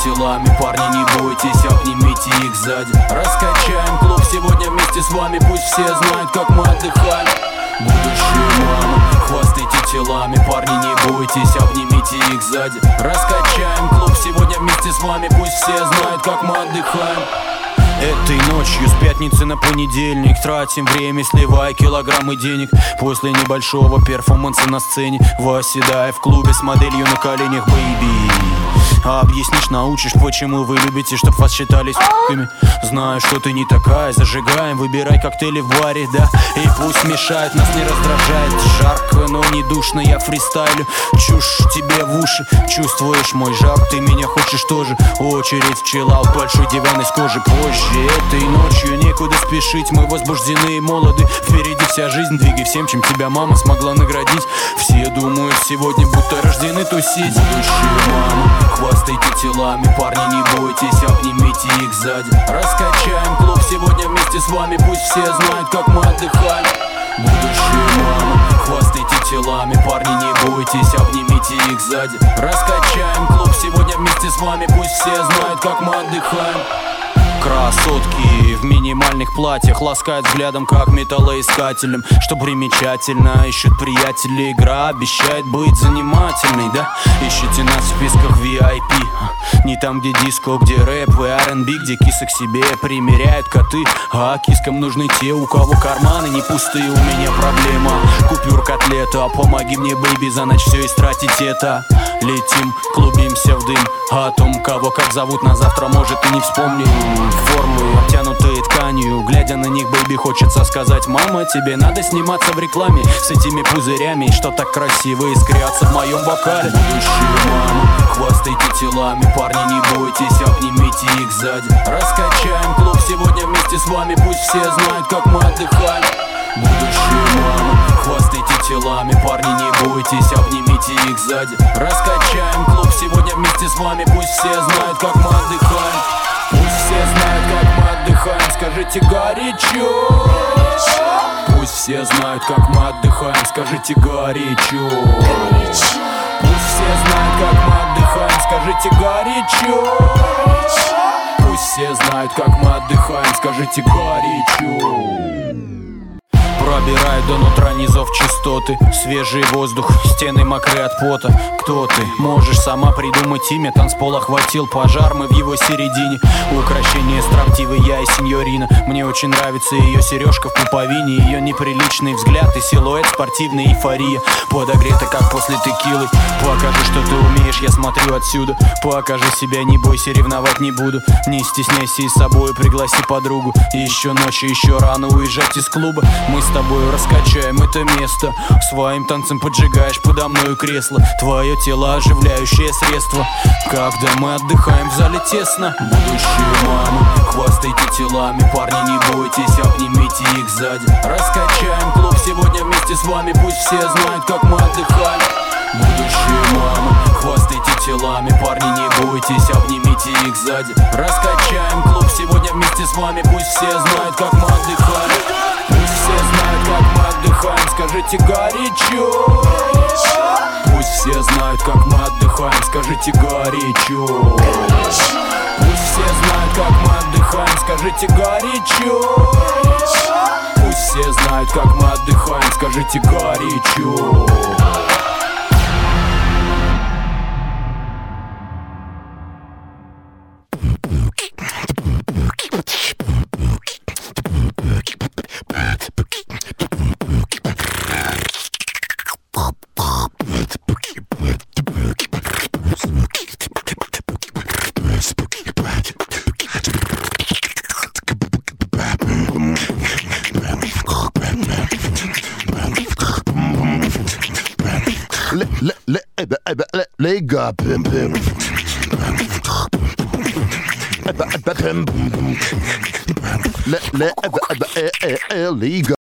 телами, парни, не бойтесь, обнимите их сзади. Раскачаем клуб сегодня вместе с вами, пусть все знают, как мы отдыхаем. Будущие мамы, хвастайте телами, парни, не бойтесь, обнимите их сзади. Раскачаем клуб сегодня вместе с вами, пусть все знают, как мы отдыхаем. Этой ночью с пятницы на понедельник тратим время, сливая килограммы денег. После небольшого перформанса на сцене восседая в клубе с моделью на коленях, бэйби. А объяснишь, научишь, почему вы любите, чтоб вас считали с***ками. Знаю, что ты не такая, зажигаем, выбирай коктейли в баре, да. И пусть мешает, нас не раздражает. Жарко, но не душно, я фристайлю. Чушь тебе в уши, чувствуешь мой жар, ты меня хочешь тоже. Очередь в чиллаут, большой диван из кожи. Позже этой ночью некуда спешить, мы возбуждены и молоды. Впереди вся жизнь, двигай всем, чем тебя мама смогла наградить. Все думают сегодня, будто рождены тусить. Будущие мамы, хвастайте телами, парни, не бойтесь, обнимите их сзади. Раскачаем клуб сегодня вместе с вами, пусть все знают, как мы отдыхаем. Будущие мамы, хвастайте телами, парни, не бойтесь, обнимите их сзади. Раскачаем клуб сегодня вместе с вами, пусть все знают, как мы отдыхаем. Красотки в минимальных платьях ласкают взглядом, как металлоискателем. Что примечательно, ищут приятели. Игра обещает быть занимательной, да? Ищите нас в списках VIP. Не там, где диско, где рэп и R&B, где кисы к себе примеряют коты. А кискам нужны те, у кого карманы не пустые. У меня проблема, купюр котлета. Помоги мне, бэйби, за ночь все истратить это. Летим, клубимся в дым. О том, кого как зовут, на завтра, может, и не вспомним. Формы, обтянутые тканью. Глядя на них, бэйби, хочется сказать: мама, тебе надо сниматься в рекламе с этими пузырями, что так красиво искрятся в моем бокале. Будущие мамы, хвастайте телами, парни, не бойтесь, обнимите их сзади. Раскачаем клуб сегодня вместе с вами, пусть все знают, как мы отдыхаем. Будущие мамы, хвастайте телами, парни, не бойтесь, обнимите их сзади. Раскачаем клуб сегодня вместе с вами, пусть все знают, как мы отдыхаем. Пусть все знают, как мы отдыхаем, скажите горячо. Пусть все знают, как мы отдыхаем, скажите горячо. Пусть все знают, как мы отдыхаем, скажите горячо. Пусть все знают, как мы отдыхаем, скажите горячо. Пробирает до нутра низов частоты, свежий воздух, стены мокрые от пота. Кто ты? Можешь сама придумать имя. Танцпол охватил пожар, мы в его середине. Украшение строптивой я и сеньорина. Мне очень нравится ее сережка в пуповине, ее неприличный взгляд и силуэт, спортивная эйфория. Подогрета, как после текилы. Покажи, что ты умеешь, я смотрю отсюда. Покажи себя, не бойся, ревновать не буду. Не стесняйся и с собой пригласи подругу. Еще ночью, еще рано уезжать из клуба. Мы с тобой раскачаем это место. Своим танцем поджигаешь подо мною кресло. Твое тело оживляющее средство. Когда мы отдыхаем в зале тесно. Будущие мамы, хвастайте телами, парни, не бойтесь, обнимите их сзади. Раскачаем клуб сегодня вместе с вами, пусть все знают, как мы отдыхаем. Будущие мамы, хвастайте телами, парни, не бойтесь, обнимите их сзади. Раскачаем клуб сегодня вместе с вами, пусть все знают, как мы отдыхаем. Пусть все знают, как мы отдыхаем, скажите горячо. Пусть все знают, как мы отдыхаем, скажите горячо. Пусть все знают, как мы отдыхаем, скажите горячо. Пусть все знают, как мы отдыхаем, скажите горячо. Liga pim pim. Liga.